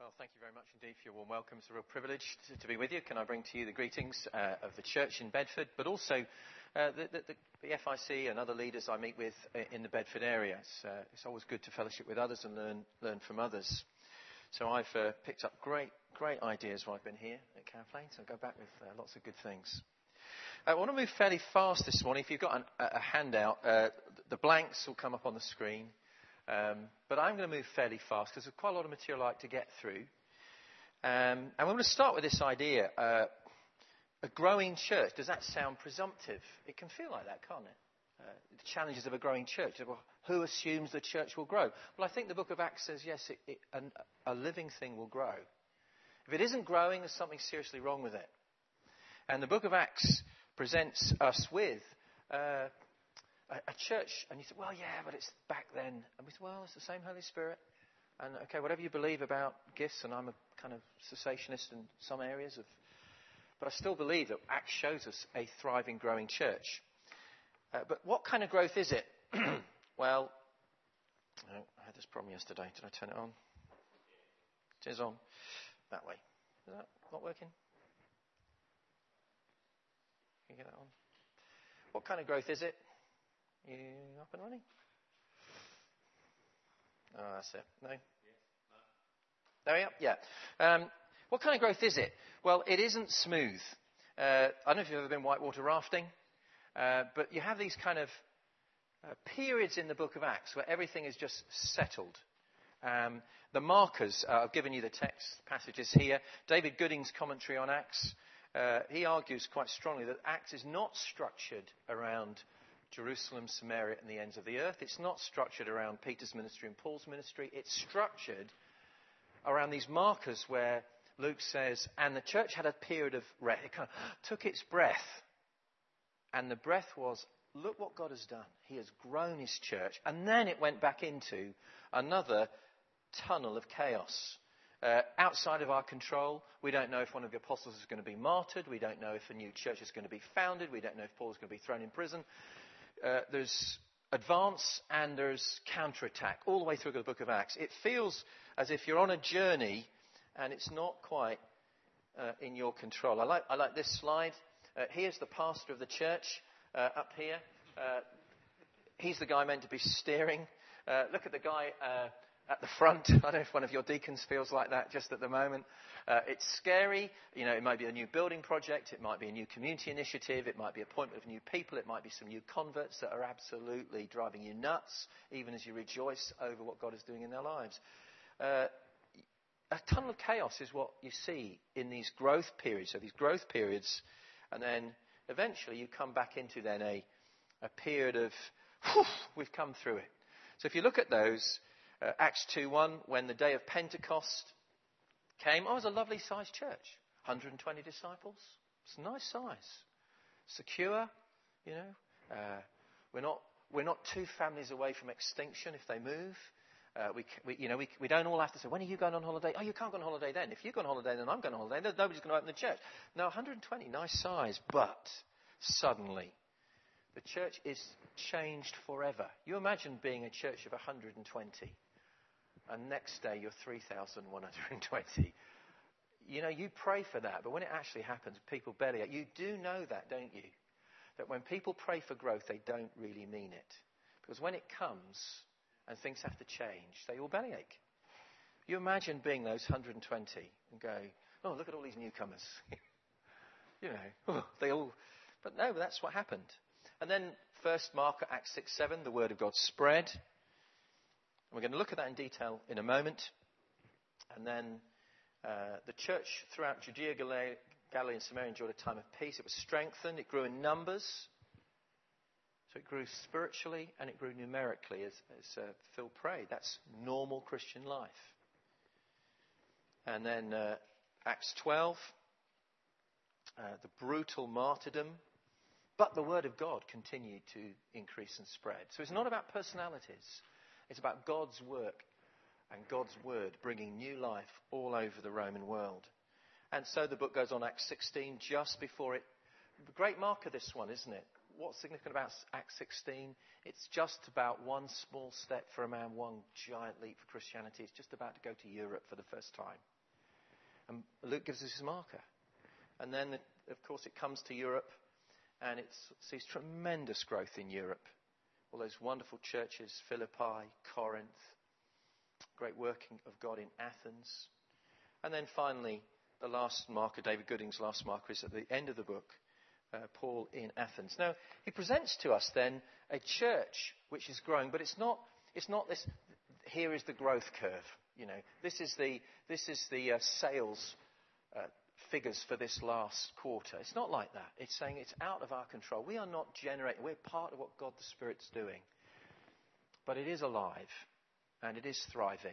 Well, thank you very much indeed for your warm welcome. It's a real privilege to be with you. Can I bring to you the greetings of the church in Bedford, but also the FIC and other leaders I meet with in the Bedford area. It's always good to fellowship with others and learn from others. So I've picked up great ideas while I've been here at Cowplain, so I'll go back with lots of good things. I want to move fairly fast this morning. If you've got a handout, the blanks will come up on the screen. But I'm going to move fairly fast because there's quite a lot of material I'd like to get through. And we're going to start with this idea. A growing church, does that sound presumptive? It can feel like that, can't it? The challenges of a growing church. Well, who assumes the church will grow? Well, I think the book of Acts says, yes, a living thing will grow. If it isn't growing, there's something seriously wrong with it. And the book of Acts presents us with a church, and you say, well, yeah, but it's back then. And we say, well, it's the same Holy Spirit. And, okay, whatever you believe about gifts, and I'm a kind of cessationist in some areas, but I still believe that Acts shows us a thriving, growing church. But what kind of growth is it? Well, I had this problem yesterday. Did I turn it on? It is on. That way. Is that not working? Can you get that on? What kind of growth is it? You up and running? Oh, that's it. No? There we are? Yeah. What kind of growth is it? Well, it isn't smooth. I don't know if you've ever been whitewater rafting, but you have these kind of periods in the book of Acts where everything is just settled. The markers, I've given you the text passages here. David Gooding's commentary on Acts, he argues quite strongly that Acts is not structured around Jerusalem, Samaria, and the ends of the earth. It's not structured around Peter's ministry and Paul's ministry. It's structured around these markers where Luke says, and the church had a period of rest. It kind of took its breath. And the breath was, look what God has done. He has grown his church. And then it went back into another tunnel of chaos. Outside of our control. We don't know if one of the apostles is going to be martyred. We don't know if a new church is going to be founded. We don't know if Paul is going to be thrown in prison. There's advance and there's counterattack all the way through the book of Acts. It feels as if you're on a journey and it's not quite in your control. I like this slide. Here's the pastor of the church up here. He's the guy meant to be steering. Look at the guy at the front. I don't know if one of your deacons feels like that just at the moment. It's scary. You know, it might be a new building project. It might be a new community initiative. It might be appointment of new people. It might be some new converts that are absolutely driving you nuts, even as you rejoice over what God is doing in their lives. A tunnel of chaos is what you see in these growth periods. So these growth periods, and then eventually you come back into then a period of, we've come through it. So if you look at those, Acts 2:1, when the day of Pentecost came, I was a lovely sized church, 120 disciples. It's a nice size, secure. You know, we're not two families away from extinction if they move. We don't all have to say, when are you going on holiday? Oh, you can't go on holiday then. If you go on holiday, then I'm going on holiday. Nobody's going to open the church. No, 120, nice size, but suddenly the church is changed forever. You imagine being a church of 120. And next day, you're 3,120. You know, you pray for that. But when it actually happens, people bellyache. You do know that, don't you? That when people pray for growth, they don't really mean it. Because when it comes and things have to change, they all bellyache. You imagine being those 120 and go, oh, look at all these newcomers. You know, they all... But no, that's what happened. And then first marker, Acts 6:7, the word of God spread. We're going to look at that in detail in a moment. And then the church throughout Judea, Galilee and Samaria enjoyed a time of peace. It was strengthened. It grew in numbers. So it grew spiritually and it grew numerically, as Phil prayed. That's normal Christian life. And then Acts 12, the brutal martyrdom. But the word of God continued to increase and spread. So it's not about personalities. It's about God's work and God's word bringing new life all over the Roman world. And so the book goes on, Acts 16, just before it. Great marker, this one, isn't it? What's significant about Acts 16? It's just about one small step for a man, one giant leap for Christianity. It's just about to go to Europe for the first time. And Luke gives us his marker. And then, of course, it comes to Europe, and it sees tremendous growth in Europe. All those wonderful churches, Philippi, Corinth, great working of God in Athens. And then finally, the last marker, David Gooding's last marker, is at the end of the book, Paul in Athens. Now, he presents to us then a church which is growing, but it's not this, here is the growth curve. You know, this is the sales figures for this last quarter. It's not like that. It's saying it's out of our control. We are not generating. We're part of what God the Spirit's doing. But it is alive, and it is thriving.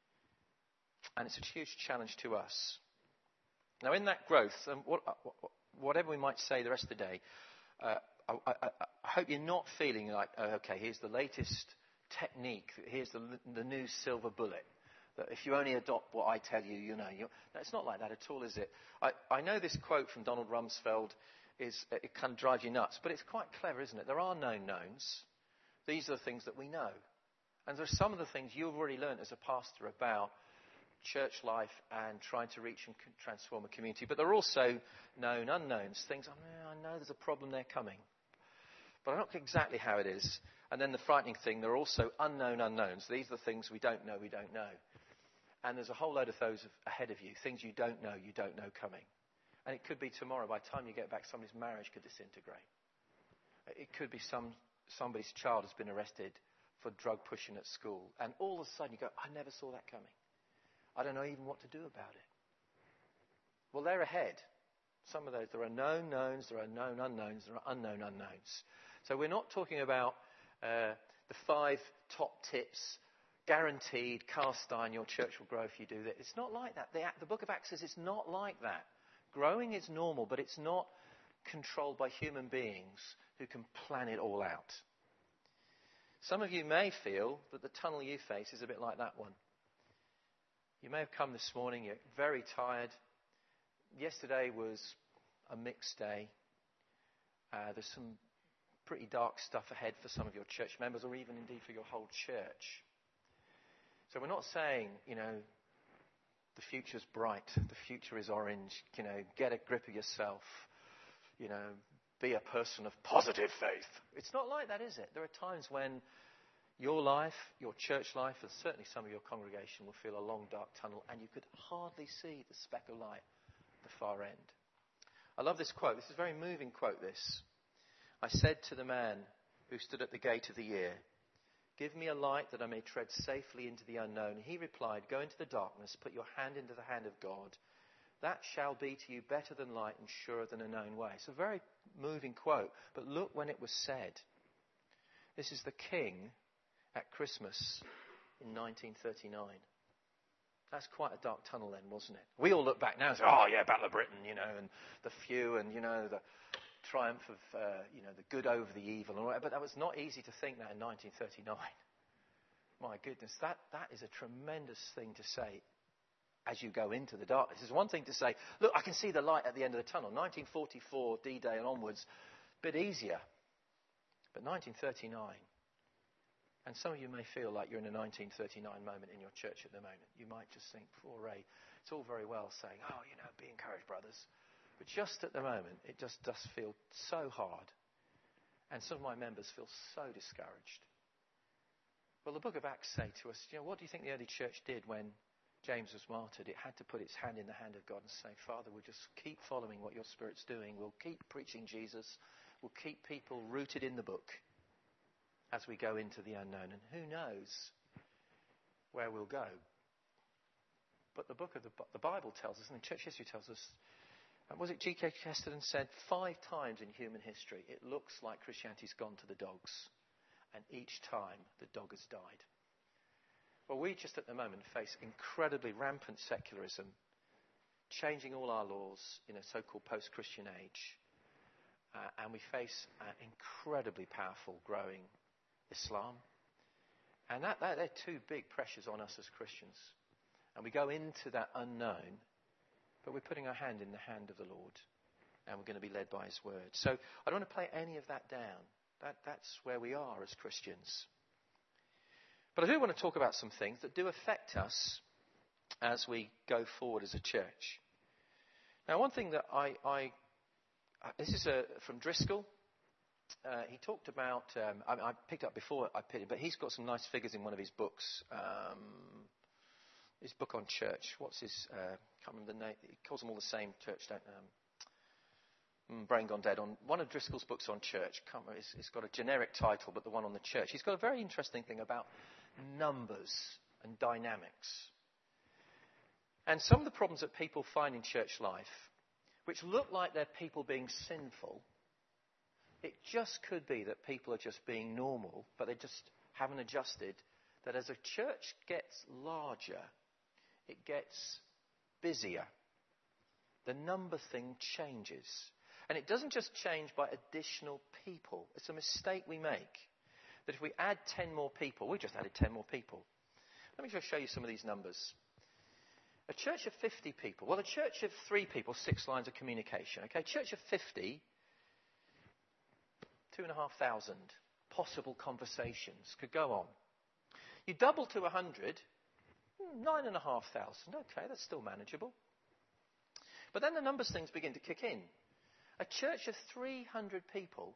And it's a huge challenge to us. Now, in that growth, and whatever we might say the rest of the day, I hope you're not feeling like, okay, here's the latest technique. Here's the new silver bullet. That if you only adopt what I tell you, no, it's not like that at all, is it? I know this quote from Donald Rumsfeld it kind of drives you nuts, but it's quite clever, isn't it? There are known knowns. These are the things that we know. And there are some of the things you've already learned as a pastor about church life and trying to reach and transform a community. But there are also known unknowns, things, I know there's a problem there coming. But I don't know exactly how it is. And then the frightening thing, there are also unknown unknowns. These are the things we don't know. And there's a whole load of those ahead of you, things you don't know coming. And it could be tomorrow, by the time you get back, somebody's marriage could disintegrate. It could be somebody's child has been arrested for drug pushing at school. And all of a sudden you go, I never saw that coming. I don't know even what to do about it. Well, they're ahead. Some of those, there are known knowns, there are known unknowns, there are unknown unknowns. So we're not talking about the 5 top tips, guaranteed, cast iron, your church will grow if you do that. It's not like that. The book of Acts says it's not like that. Growing is normal, but it's not controlled by human beings who can plan it all out. Some of you may feel that the tunnel you face is a bit like that one. You may have come this morning, you're very tired. Yesterday was a mixed day. There's some pretty dark stuff ahead for some of your church members, or even indeed for your whole church. So we're not saying, the future's bright, the future is orange, get a grip of yourself, be a person of positive faith. It's not like that, is it? There are times when your life, your church life, and certainly some of your congregation will feel a long dark tunnel, and you could hardly see the speck of light at the far end. I love this quote. This is a very moving quote, this. I said to the man who stood at the gate of the year, give me a light that I may tread safely into the unknown. He replied, go into the darkness, put your hand into the hand of God. That shall be to you better than light and surer than a known way. It's a very moving quote, but look when it was said. This is the king at Christmas in 1939. That's quite a dark tunnel then, wasn't it? We all look back now and say, oh yeah, Battle of Britain, and the few and, the triumph of, the good over the evil. And all that. But that was not easy to think that in 1939. My goodness, that is a tremendous thing to say as you go into the darkness. It's one thing to say, look, I can see the light at the end of the tunnel. 1944, D-Day and onwards, a bit easier. But 1939, and some of you may feel like you're in a 1939 moment in your church at the moment. You might just think, poor Ray, it's all very well saying, be encouraged, brothers. But just at the moment, it just does feel so hard. And some of my members feel so discouraged. Well, the book of Acts say to us, what do you think the early church did when James was martyred? It had to put its hand in the hand of God and say, Father, we'll just keep following what your Spirit's doing. We'll keep preaching Jesus. We'll keep people rooted in the book as we go into the unknown. And who knows where we'll go. But the book of the Bible tells us, and church history tells us, was it G.K. Chesterton said, 5 times in human history it looks like Christianity's gone to the dogs. And each time the dog has died. Well, we just at the moment face incredibly rampant secularism, changing all our laws in a so-called post-Christian age. And we face incredibly powerful growing Islam. And they're 2 big pressures on us as Christians. And we go into that unknown, but we're putting our hand in the hand of the Lord. And we're going to be led by His word. So I don't want to play any of that down. That's where we are as Christians. But I do want to talk about some things that do affect us as we go forward as a church. Now, one thing that this is from Driscoll. He talked about, I picked up before, but he's got some nice figures in one of his books. His book on church. What's his, can't remember the name. He calls them all the same, church, brain gone dead. On one of Driscoll's books on church. Can't remember, it's got a generic title, but the one on the church. He's got a very interesting thing about numbers and dynamics. And some of the problems that people find in church life, which look like they're people being sinful, it just could be that people are just being normal, but they just haven't adjusted. That as a church gets larger, it gets busier. The number thing changes. And it doesn't just change by additional people. It's a mistake we make. That if we add 10 more people, we just added 10 more people. Let me just show you some of these numbers. A church of 50 people. Well, a church of 3 people, 6 lines of communication. Okay, church of 50, 2,500 possible conversations could go on. You double to 100, 9,500. Okay, that's still manageable. But then the numbers things begin to kick in. A church of 300 people,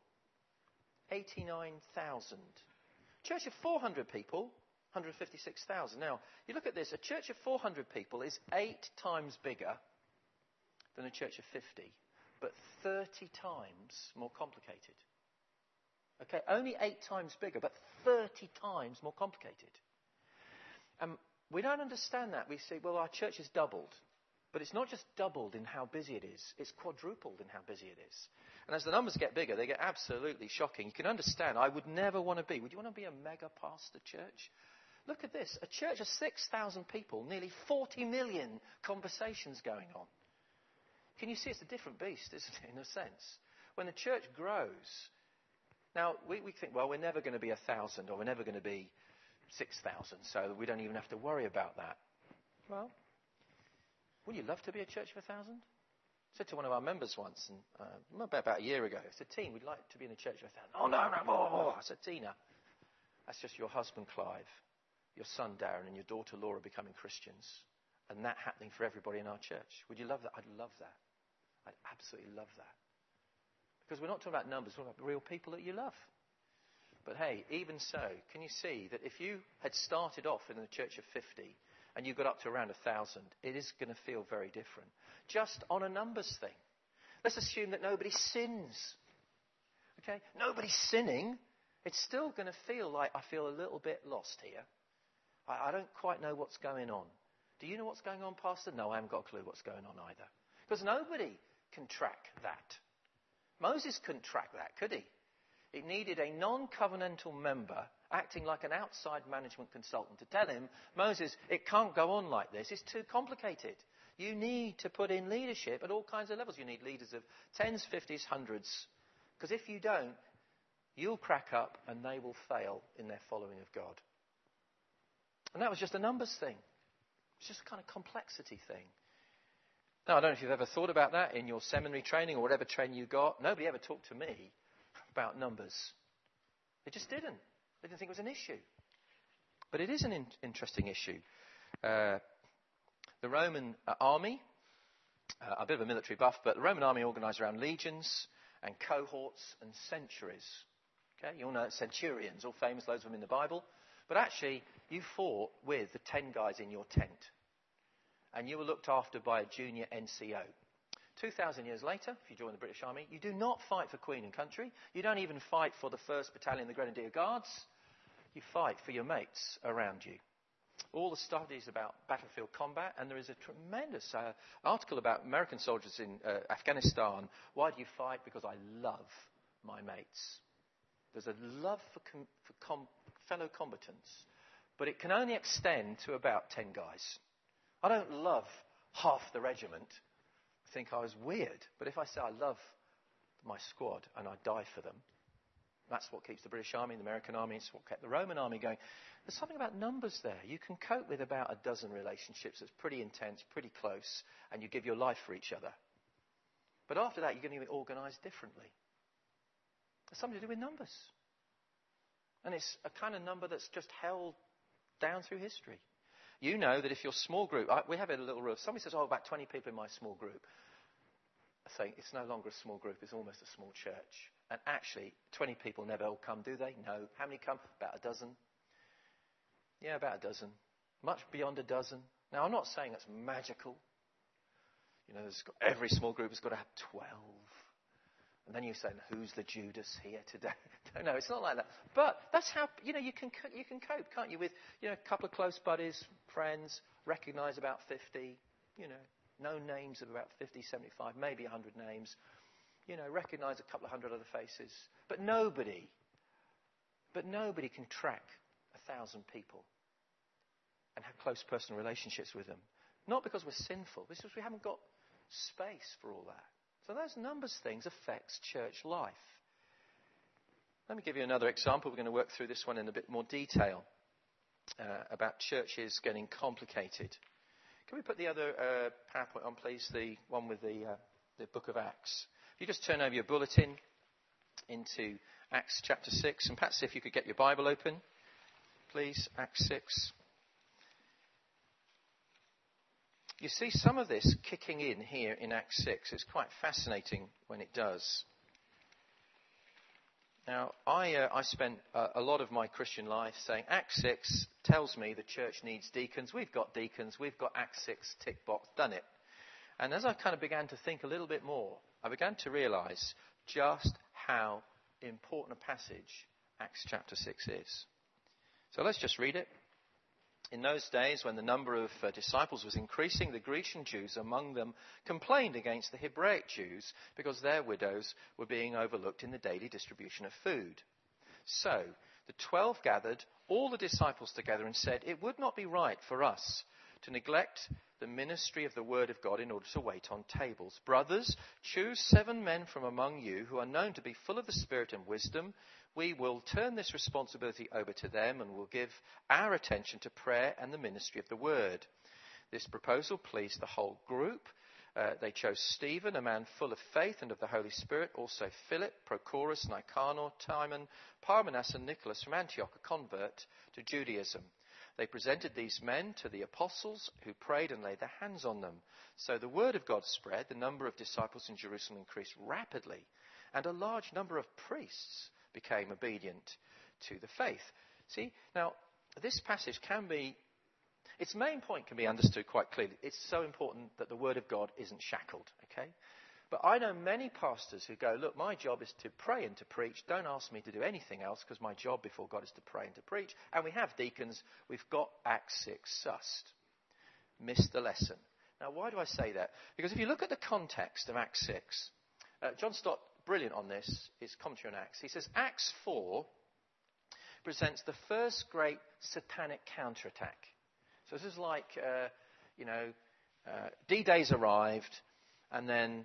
89,000. Church of 400 people, 156,000. Now, you look at this. A church of 400 people is 8 times bigger than a church of 50, but 30 times more complicated. Okay, only 8 times bigger, but 30 times more complicated. We don't understand that. We say, well, our church has doubled. But it's not just doubled in how busy it is. It's quadrupled in how busy it is. And as the numbers get bigger, they get absolutely shocking. You can understand, I would never want to be. Would you want to be a mega pastor church? Look at this. A church of 6,000 people, nearly 40 million conversations going on. Can you see it's a different beast, isn't it, in a sense? When the church grows, now we think, well, we're never going to be 1,000 or we're never going to be 6,000, so we don't even have to worry about that. Well, would you love to be a church of 1,000? I said to one of our members once, and about a year ago, I said, Tina, we'd like to be in a church of 1,000. Oh, no. I said, Tina, that's just your husband, Clive, your son, Darren, and your daughter, Laura, becoming Christians, and that happening for everybody in our church. Would you love that? I'd love that. I'd absolutely love that. Because we're not talking about numbers, we're talking about real people that you love. But hey, even so, can you see that if you had started off in a church of 50 and you got up to around 1,000, it is going to feel very different. Just on a numbers thing. Let's assume that nobody sins. Okay? Nobody's sinning. It's still going to feel like I feel a little bit lost here. I don't quite know what's going on. Do you know what's going on, Pastor? No, I haven't got a clue what's going on either. Because nobody can track that. Moses couldn't track that, could he? It needed a non-covenantal member acting like an outside management consultant to tell him, Moses, it can't go on like this. It's too complicated. You need to put in leadership at all kinds of levels. You need leaders of 10s, 50s, 100s. Because if you don't, you'll crack up and they will fail in their following of God. And that was just a numbers thing. It's just a kind of complexity thing. Now, I don't know if you've ever thought about that in your seminary training or whatever training you got. Nobody ever talked to me about numbers. They just didn't. They didn't think it was an issue. But it is an interesting issue. The Roman army, a bit of a military buff, but the Roman army organised around legions and cohorts and centuries. Okay, you all know centurions, all famous, loads of them in the Bible. But actually, you fought with the 10 guys in your tent. And you were looked after by a junior NCO. 2,000 years later, if you join the British Army, you do not fight for Queen and country. You don't even fight for the 1st Battalion of the Grenadier Guards. You fight for your mates around you. All the studies about battlefield combat, and there is a tremendous article about American soldiers in Afghanistan. Why do you fight? Because I love my mates. There's a love for fellow combatants, but it can only extend to about 10 guys. I don't love half the regiment. I think I was weird. But if I say I love my squad and I die for them, that's what keeps the British Army and the American Army. It's what kept the Roman Army going. There's something about numbers there. You can cope with about a dozen relationships that's pretty intense, pretty close, and you give your life for each other. But after that, you're going to be organised differently. It's something to do with numbers. And it's a kind of number that's just held down through history. You know that if your small group, we have a little rule. Somebody says, about 20 people in my small group. saying it's no longer a small group, it's almost a small church. And actually, 20 people never all come, do they? No. How many come? About a dozen. Yeah, about a dozen. Much beyond a dozen. Now, I'm not saying it's magical. You know, every small group has got to have 12. And then you say, who's the Judas here today? No, it's not like that. But that's how, you can cope, can't you, with, a couple of close buddies, friends, recognise about 50, know names of about 50, 75, maybe 100 names, recognise a couple of hundred other faces. But nobody can track 1,000 people and have close personal relationships with them. Not because we're sinful, it's because we haven't got space for all that. So those numbers things affects church life. Let me give you another example. We're going to work through this one in a bit more detail about churches getting complicated. Can we put the other PowerPoint on, please? The one with the book of Acts. If you just turn over your bulletin into Acts chapter 6, and perhaps if you could get your Bible open, please, Acts 6. You see some of this kicking in here in Acts 6. It's quite fascinating when it does. Now, I spent a lot of my Christian life saying Acts 6 tells me the church needs deacons. We've got deacons. We've got Acts 6 tick box, done it. And as I kind of began to think a little bit more, I began to realise just how important a passage Acts chapter 6 is. So let's just read it. In those days, when the number of disciples was increasing, the Grecian Jews among them complained against the Hebraic Jews because their widows were being overlooked in the daily distribution of food. So the 12 gathered all the disciples together and said, "It would not be right for us to neglect the ministry of the word of God in order to wait on tables. Brothers, choose 7 men from among you who are known to be full of the Spirit and wisdom. We will turn this responsibility over to them and will give our attention to prayer and the ministry of the word." This proposal pleased the whole group. They chose Stephen, a man full of faith and of the Holy Spirit, also Philip, Prochorus, Nicanor, Timon, Parmenas and Nicholas from Antioch, a convert to Judaism. They presented these men to the apostles, who prayed and laid their hands on them. So the word of God spread, the number of disciples in Jerusalem increased rapidly, and a large number of priests became obedient to the faith. See, now, this passage its main point can be understood quite clearly. It's so important that the word of God isn't shackled, okay? But I know many pastors who go, look, my job is to pray and to preach. Don't ask me to do anything else because my job before God is to pray and to preach. And we have deacons. We've got Acts 6 sussed. Missed the lesson. Now, why do I say that? Because if you look at the context of Acts 6, John Stott, brilliant on this, his commentary on Acts. He says, Acts 4 presents the first great satanic counterattack. So this is like, D-Day's arrived, and then,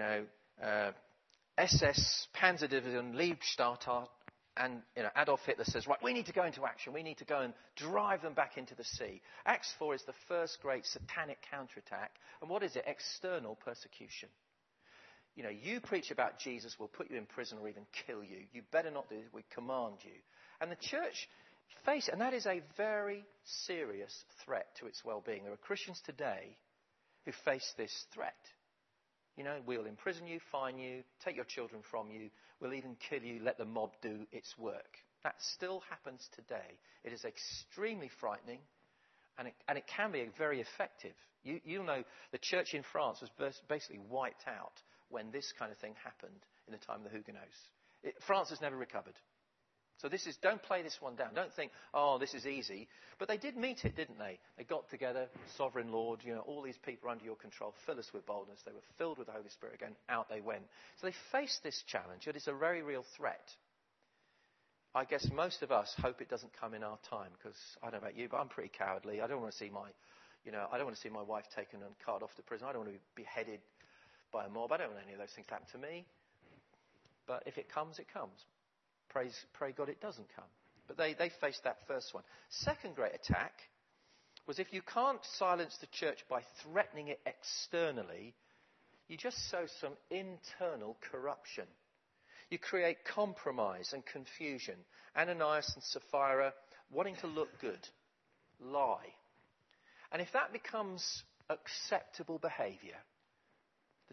SS Panzerdivision Leibstadt, and Adolf Hitler says, right, we need to go into action. We need to go and drive them back into the sea. Acts 4 is the first great satanic counterattack. And what is it? External persecution. You preach about Jesus, we'll put you in prison or even kill you. You better not do this. We command you. And the church face it, and that is a very serious threat to its well-being. There are Christians today who face this threat. We'll imprison you, fine you, take your children from you. We'll even kill you, let the mob do its work. That still happens today. It is extremely frightening, and it can be very effective. You'll know the church in France was basically wiped out when this kind of thing happened in the time of the Huguenots. France has never recovered. So don't play this one down. Don't think, this is easy. But they did meet it, didn't they? They got together, sovereign Lord, all these people are under your control. Fill us with boldness. They were filled with the Holy Spirit again. Out they went. So they faced this challenge. It is a very real threat. I guess most of us hope it doesn't come in our time, because I don't know about you, but I'm pretty cowardly. I don't want to see my wife taken and carted off to prison. I don't want to be beheaded by a mob. I don't want any of those things to happen to me. But if it comes, it comes. Pray God it doesn't come. But they faced that first one. Second great attack was, if you can't silence the church by threatening it externally, you just sow some internal corruption. You create compromise and confusion. Ananias and Sapphira wanting to look good, lie. And if that becomes acceptable behaviour,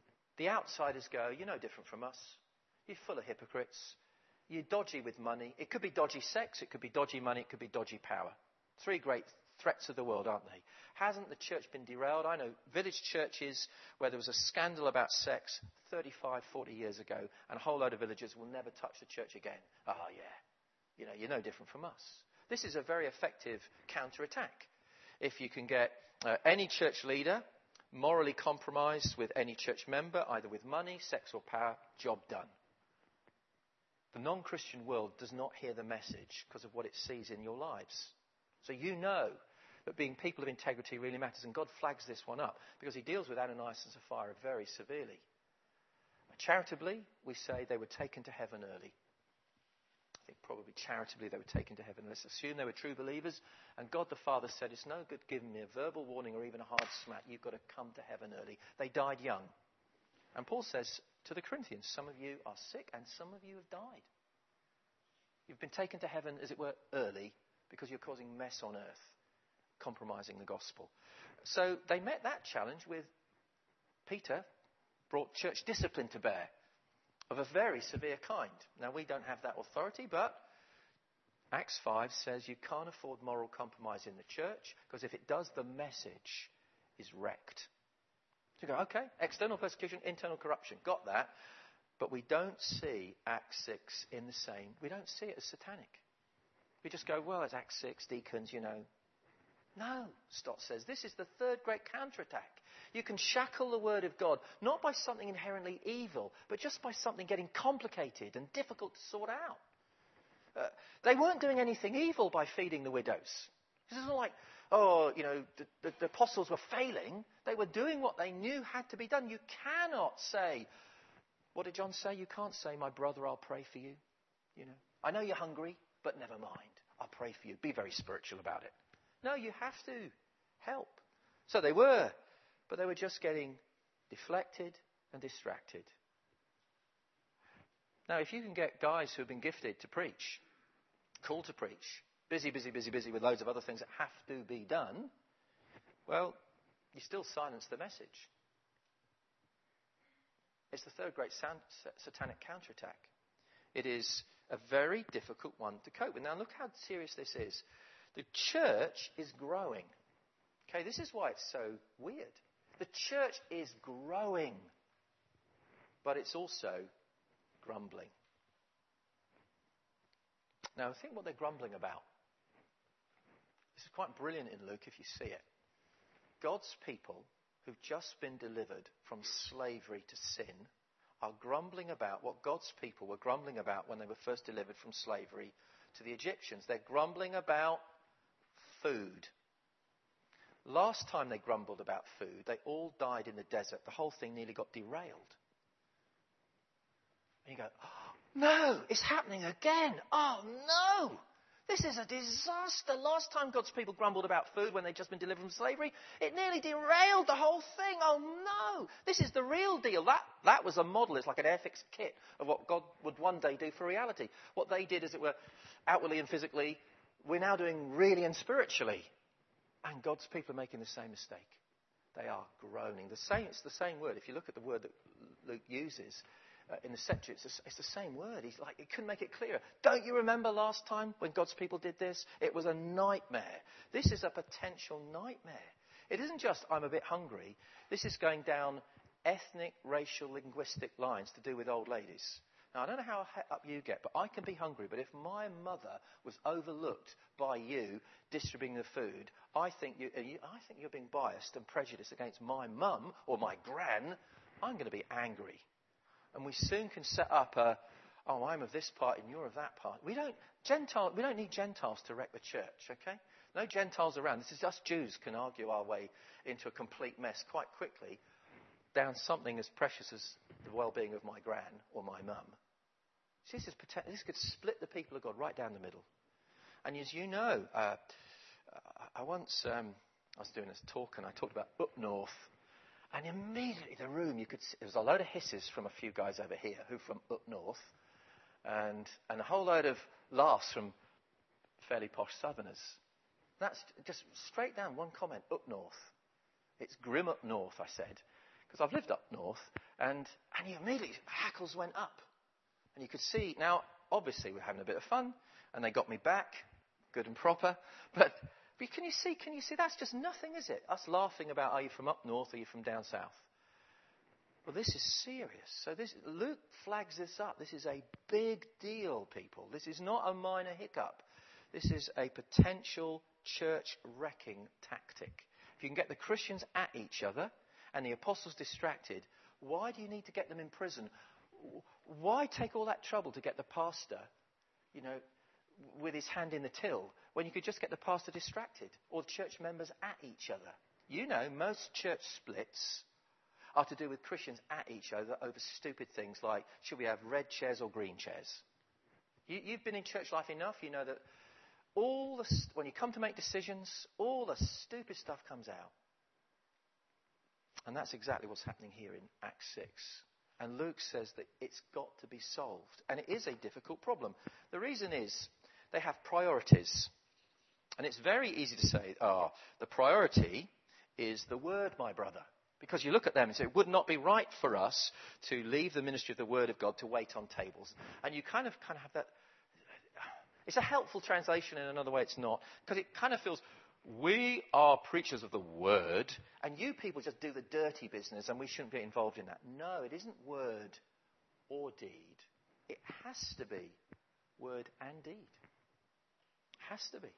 The outsiders go, you're no different from us. You're full of hypocrites. You're dodgy with money. It could be dodgy sex, it could be dodgy money, it could be dodgy power. 3 great threats of the world, aren't they? Hasn't the church been derailed? I know village churches where there was a scandal about sex 35, 40 years ago, and a whole load of villagers will never touch the church again. Oh, yeah. You're no different from us. This is a very effective counterattack. If you can get any church leader morally compromised with any church member, either with money, sex or power, job done. The non-Christian world does not hear the message because of what it sees in your lives. So you know that being people of integrity really matters, and God flags this one up because he deals with Ananias and Sapphira very severely. Charitably, we say they were taken to heaven early. I think probably charitably they were taken to heaven. Let's assume they were true believers, and God the Father said, it's no good giving me a verbal warning or even a hard smack. You've got to come to heaven early. They died young. And Paul says to the Corinthians, some of you are sick and some of you have died. You've been taken to heaven, as it were, early because you're causing mess on earth, compromising the gospel. So they met that challenge with Peter, brought church discipline to bear of a very severe kind. Now, we don't have that authority, but Acts 5 says you can't afford moral compromise in the church because if it does, the message is wrecked. So you go, okay, external persecution, internal corruption, got that. But we don't see Acts 6 in the same. We don't see it as satanic. We just go, well, it's Acts 6, deacons, No, Stott says, this is the third great counterattack. You can shackle the word of God, not by something inherently evil, but just by something getting complicated and difficult to sort out. They weren't doing anything evil by feeding the widows. This isn't like, the apostles were failing. They were doing what they knew had to be done. You cannot say, what did John say? You can't say, my brother, I'll pray for you. I know you're hungry, but never mind. I'll pray for you. Be very spiritual about it. No, you have to help. So they were, but they were just getting deflected and distracted. Now, if you can get guys who have been gifted to preach, called to preach, busy with loads of other things that have to be done, well, you still silence the message. It's the third great satanic counterattack. It is a very difficult one to cope with. Now, look how serious this is. The church is growing. Okay, this is why it's so weird. The church is growing, but it's also grumbling. Now, think what they're grumbling about. This is quite brilliant in Luke if you see it. God's people who've just been delivered from slavery to sin are grumbling about what God's people were grumbling about when they were first delivered from slavery to the Egyptians. They're grumbling about food. Last time they grumbled about food, they all died in the desert. The whole thing nearly got derailed. And you go, oh, no, it's happening again. Oh, no. This is a disaster. Last time God's people grumbled about food when they'd just been delivered from slavery, it nearly derailed the whole thing. Oh, no. This is the real deal. That was a model. It's like an Airfix kit of what God would one day do for reality. What they did, as it were, outwardly and physically, we're now doing really and spiritually. And God's people are making the same mistake. They are groaning. It's the same word. If you look at the word that Luke uses in the Septuagint, it's the same word. He couldn't make it clearer. Don't you remember last time when God's people did this? It was a nightmare. This is a potential nightmare. It isn't just, I'm a bit hungry. This is going down ethnic, racial, linguistic lines to do with old ladies. Now, I don't know how up you get, but I can be hungry. But if my mother was overlooked by you distributing the food, I think you're being biased and prejudiced against my mum or my gran. I'm going to be angry. And we soon can set up I'm of this part and you're of that part. We don't need Gentiles to wreck the church, okay? No Gentiles around. This is us Jews can argue our way into a complete mess quite quickly down something as precious as the well-being of my gran or my mum. See, this could split the people of God right down the middle. And as you know, I was doing this talk and I talked about up north. And immediately the room, you could see, there was a load of hisses from a few guys over here who from up north, and a whole load of laughs from fairly posh southerners. That's just straight down one comment, up north. It's grim up north, I said, because I've lived up north, and you immediately, hackles went up. And you could see, now, obviously we're having a bit of fun, and they got me back, good and proper, but can you see, that's just nothing, is it? Us laughing about, are you from up north, or are you from down south? Well, this is serious. So Luke flags this up. This is a big deal, people. This is not a minor hiccup. This is a potential church-wrecking tactic. If you can get the Christians at each other and the apostles distracted, why do you need to get them in prison? Why take all that trouble to get the pastor, with his hand in the till, when you could just get the pastor distracted or the church members at each other? Most church splits are to do with Christians at each other over stupid things like, should we have red chairs or green chairs? You've been in church life enough, you know that when you come to make decisions, all the stupid stuff comes out. And that's exactly what's happening here in Acts 6. And Luke says that it's got to be solved. And it is a difficult problem. The reason is they have priorities. And it's very easy to say, the priority is the word, my brother. Because you look at them and say, it would not be right for us to leave the ministry of the word of God to wait on tables. And you kind of have that. It's a helpful translation, in another way it's not. Because it kind of feels, we are preachers of the word, and you people just do the dirty business, and we shouldn't be involved in that. No, it isn't word or deed. It has to be word and deed. Has to be.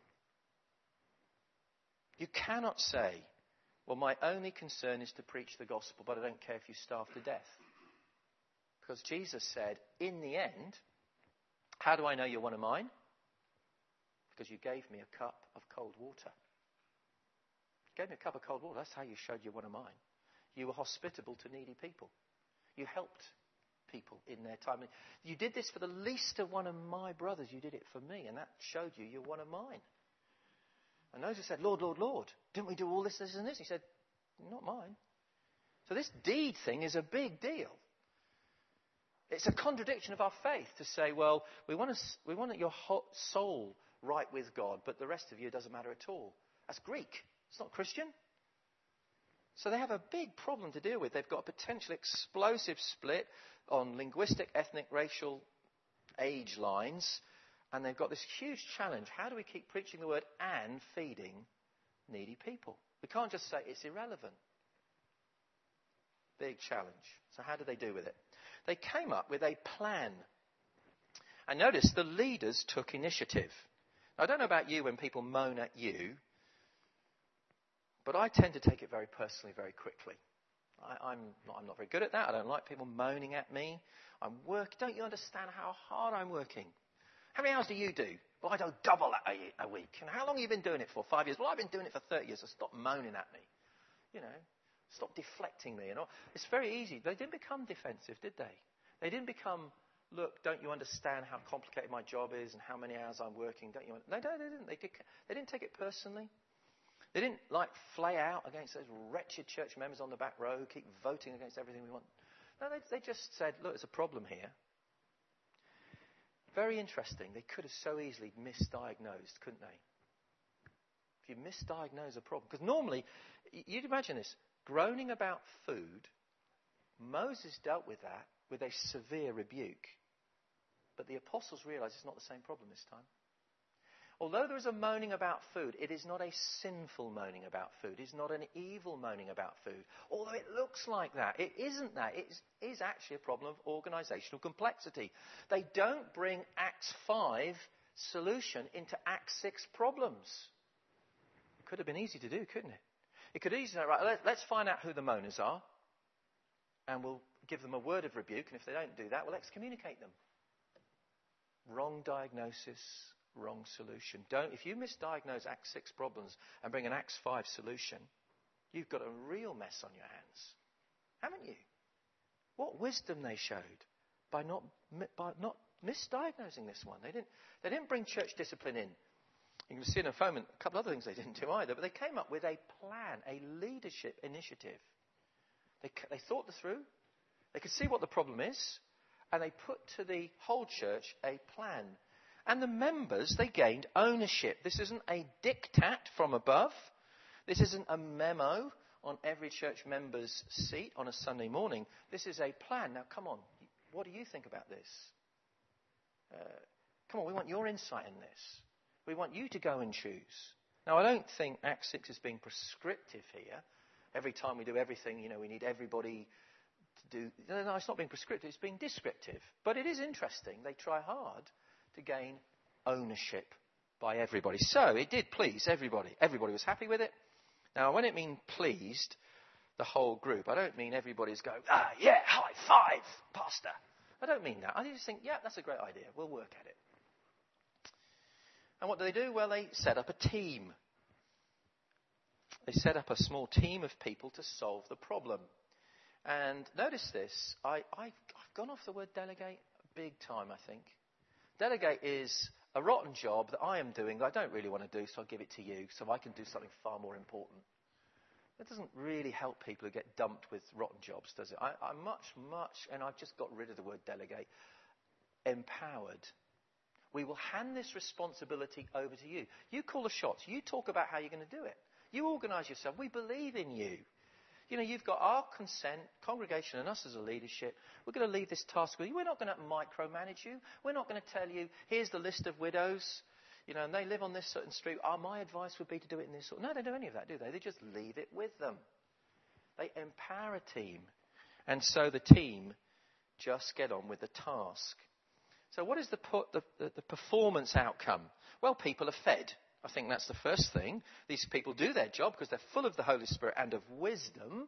You cannot say, well, my only concern is to preach the gospel, but I don't care if you starve to death. Because Jesus said, in the end, how do I know you're one of mine? Because you gave me a cup of cold water. You gave me a cup of cold water. That's how you showed you're one of mine. You were hospitable to needy people. You helped people in their time. You did this for the least of one of my brothers. You did it for me, and that showed you're one of mine. And those who said, Lord, Lord, Lord, didn't we do all this, this, and this? He said, not mine. So this deed thing is a big deal. It's a contradiction of our faith to say, well, we want your soul right with God, but the rest of you doesn't matter at all. That's Greek. It's not Christian. So they have a big problem to deal with. They've got a potential explosive split on linguistic, ethnic, racial age lines. And they've got this huge challenge. How do we keep preaching the word and feeding needy people? We can't just say it's irrelevant. Big challenge. So how do they do with it? They came up with a plan. And notice the leaders took initiative. I don't know about you when people moan at you, but I tend to take it very personally, very quickly. I'm not very good at that. I don't like people moaning at me. Don't you understand how hard I'm working? How many hours do you do? Well, I do double that a week. And how long have you been doing it for? 5 years? Well, I've been doing it for 30 years. So stop moaning at me. Stop deflecting me. It's very easy. They didn't become defensive, did they? They didn't become, look, don't you understand how complicated my job is and how many hours I'm working? Don't you? No, they didn't. They didn't take it personally. They didn't flay out against those wretched church members on the back row who keep voting against everything we want. No, they just said, look, there's a problem here. Very interesting. They could have so easily misdiagnosed, couldn't they? If you misdiagnose a problem. Because normally, you'd imagine this, groaning about food, Moses dealt with that with a severe rebuke. But the apostles realized it's not the same problem this time. Although there is a moaning about food, it is not a sinful moaning about food. It's not an evil moaning about food. Although it looks like that. It isn't that. It is actually a problem of organisational complexity. They don't bring Acts 5 solution into Acts 6 problems. Could have been easy to do, couldn't it? It could easily say, right, let's find out who the moaners are. And we'll give them a word of rebuke. And if they don't do that, we'll excommunicate them. Wrong diagnosis. Wrong solution. If you misdiagnose Acts 6 problems and bring an Acts 5 solution, you've got a real mess on your hands. Haven't you? What wisdom they showed by not misdiagnosing this one. They didn't bring church discipline in. You can see in a moment a couple of other things they didn't do either, but they came up with a plan, a leadership initiative. They thought this through. They could see what the problem is, and they put to the whole church a plan. And the members, they gained ownership. This isn't a diktat from above. This isn't a memo on every church member's seat on a Sunday morning. This is a plan. Now, come on. What do you think about this? Come on, we want your insight in this. We want you to go and choose. Now, I don't think Acts 6 is being prescriptive here. Every time we do everything, we need everybody to do... No, it's not being prescriptive, it's being descriptive. But it is interesting. They try hard to gain ownership by everybody. So, it did please everybody. Everybody was happy with it. Now, when it means pleased the whole group, I don't mean everybody's going, yeah, high five, pastor. I don't mean that. I just think, yeah, that's a great idea. We'll work at it. And what do? Well, they set up a team. They set up a small team of people to solve the problem. And notice this. I've gone off the word delegate big time, I think. Delegate is a rotten job that I am doing that I don't really want to do, so I'll give it to you so I can do something far more important. That doesn't really help people who get dumped with rotten jobs, does it? I'm much, and I've just got rid of the word delegate, empowered. We will hand this responsibility over to you. You call the shots. You talk about how you're going to do it. You organise yourself. We believe in you. You've got our consent, congregation and us as a leadership. We're going to leave this task with you. We're not going to micromanage you. We're not going to tell you, here's the list of widows, and they live on this certain street. My advice would be to do it in this sort. No, they don't do any of that, do they? They just leave it with them. They empower a team. And so the team just get on with the task. So what is the performance outcome? Well, people are fed. I think that's the first thing. These people do their job because they're full of the Holy Spirit and of wisdom.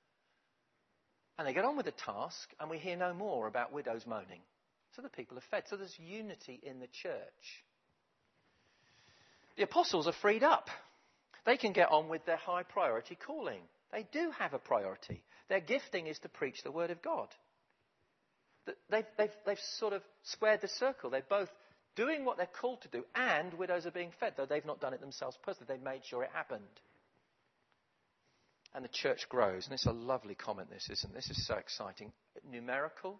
And they get on with the task, and we hear no more about widows moaning. So the people are fed. So there's unity in the church. The apostles are freed up. They can get on with their high priority calling. They do have a priority. Their gifting is to preach the word of God. They've sort of squared the circle. They're both doing what they're called to do, and widows are being fed, though they've not done it themselves personally. They've made sure it happened. And the church grows. And it's a lovely comment, this, isn't it? This is so exciting. Numerical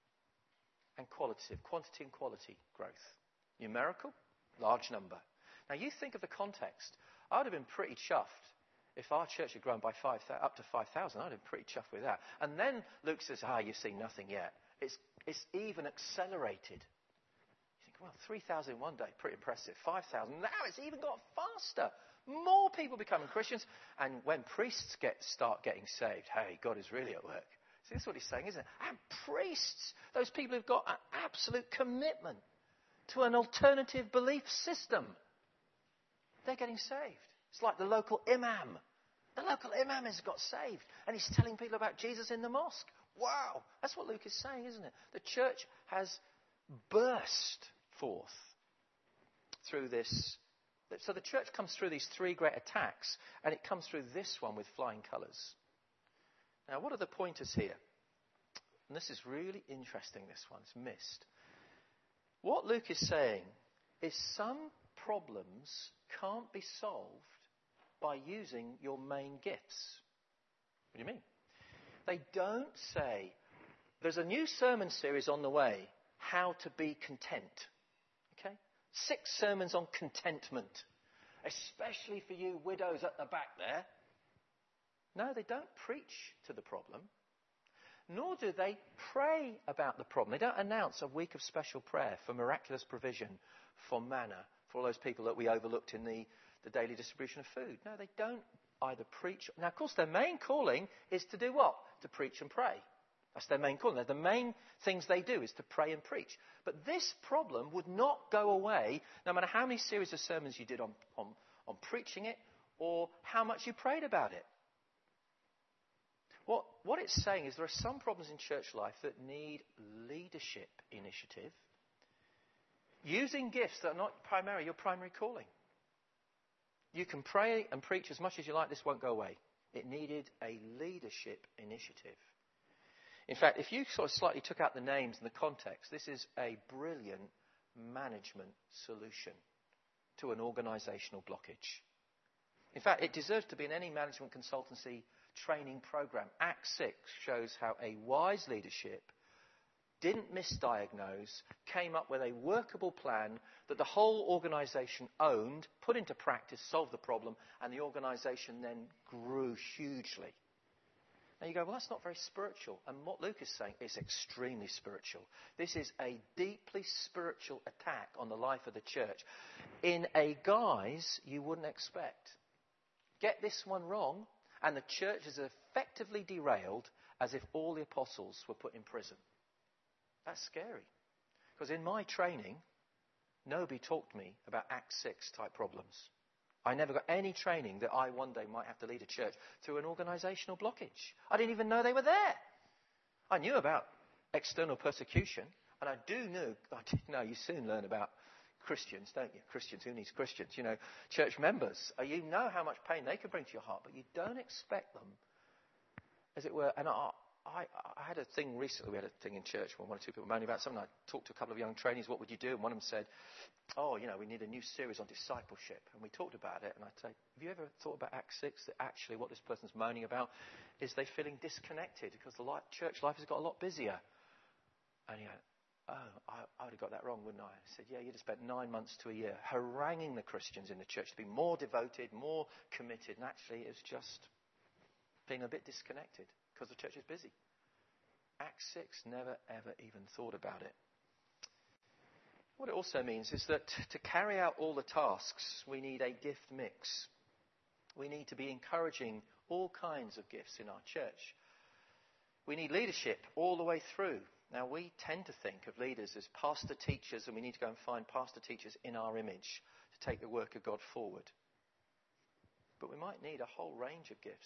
and qualitative. Quantity and quality growth. Numerical, large number. Now, you think of the context. I would have been pretty chuffed if our church had grown by up to 5,000. I would have been pretty chuffed with that. And then Luke says, you've seen nothing yet. It's even accelerated. You think, well, 3,000 in one day, pretty impressive. 5,000, now it's even got faster. More people becoming Christians. And when priests start getting saved, hey, God is really at work. See, that's what he's saying, isn't it? And priests, those people who've got an absolute commitment to an alternative belief system, they're getting saved. It's like the local imam. The local imam has got saved, and he's telling people about Jesus in the mosque. Wow, that's what Luke is saying, isn't it? The church has burst forth through this. So the church comes through these three great attacks, and it comes through this one with flying colours. Now, what are the pointers here? And this is really interesting, this one. It's missed. What Luke is saying is some problems can't be solved by using your main gifts. What do you mean? They don't say, there's a new sermon series on the way, how to be content. Okay? 6 sermons on contentment, especially for you widows at the back there. No, they don't preach to the problem, nor do they pray about the problem. They don't announce a week of special prayer for miraculous provision, for manna, for all those people that we overlooked in the daily distribution of food. No, they don't either preach. Now, of course, their main calling is to do what? To preach and pray. That's their main calling. The main things they do is to pray and preach. But this problem would not go away no matter how many series of sermons you did on preaching it or how much you prayed about it. What it's saying is there are some problems in church life that need leadership initiative, using gifts that are not primarily your primary calling. You can pray and preach as much as you like. This won't go away. It needed a leadership initiative. In fact, if you sort of slightly took out the names and the context, this is a brilliant management solution to an organisational blockage. In fact, it deserves to be in any management consultancy training program. Act 6 shows how a wise leadership didn't misdiagnose, came up with a workable plan that the whole organisation owned, put into practice, solved the problem, and the organisation then grew hugely. Now you go, well, that's not very spiritual. And what Luke is saying is extremely spiritual. This is a deeply spiritual attack on the life of the church in a guise you wouldn't expect. Get this one wrong, and the church is effectively derailed as if all the apostles were put in prison. That's scary. Because in my training, nobody taught me about Acts 6 type problems. I never got any training that I one day might have to lead a church through an organisational blockage. I didn't even know they were there. I knew about external persecution, and I did know you soon learn about Christians, don't you? Christians, who needs Christians? You know, church members. You know how much pain they can bring to your heart, but you don't expect them, as it were. And I had a thing recently, we had a thing in church where one or two people moaning about something. I talked to a couple of young trainees, what would you do? And one of them said, we need a new series on discipleship. And we talked about it, and I'd say, have you ever thought about Acts 6, that actually what this person's moaning about is they feeling disconnected because the church life has got a lot busier? And he went, I would have got that wrong, wouldn't I? I said, yeah, you'd have spent 9 months to a year haranguing the Christians in the church to be more devoted, more committed, and actually it's just being a bit disconnected because the church is busy. Acts 6 never, ever even thought about it. What it also means is that to carry out all the tasks, we need a gift mix. We need to be encouraging all kinds of gifts in our church. We need leadership all the way through. Now, we tend to think of leaders as pastor teachers, and we need to go and find pastor teachers in our image to take the work of God forward. But we might need a whole range of gifts.